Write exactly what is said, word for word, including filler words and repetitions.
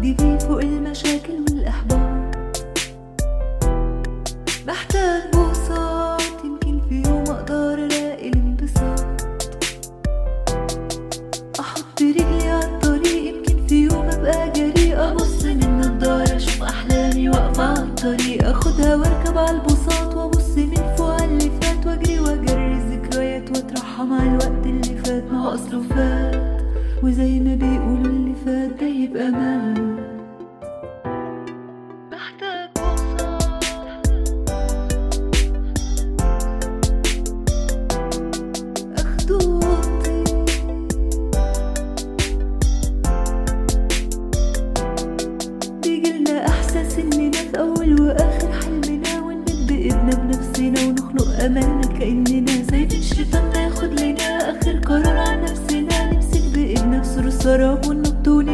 وحدي بيه فوق المشاكل والإحباط. محتاج بساط يمكن في يوم أقدر ألاقي الانبساط. أحط رجلي عالطريق يمكن في يوم أبقى جريئة. أبص من النضارة أشوف أحلامي واقفة عالطريق. أخدها واركب عالبساط وأبص من فوق عاللي فات. وأجري وأجري الذكريات وأترحم على الوقت اللي فات. ما هو أصله فات وزي ما بيقولوا اللي فات ده يبقى مات. محتاج بساط أخده وأطير. بيجيلنا إحساس إننا في أول وآخر حلمنا، وإنك بإيدنا بنفسنا ونخلق أملنا كأننا سايبين الشيطان ياخد لنا آخر قرار عن نفسنا. نمسك بإيدنا بسور السراب وننط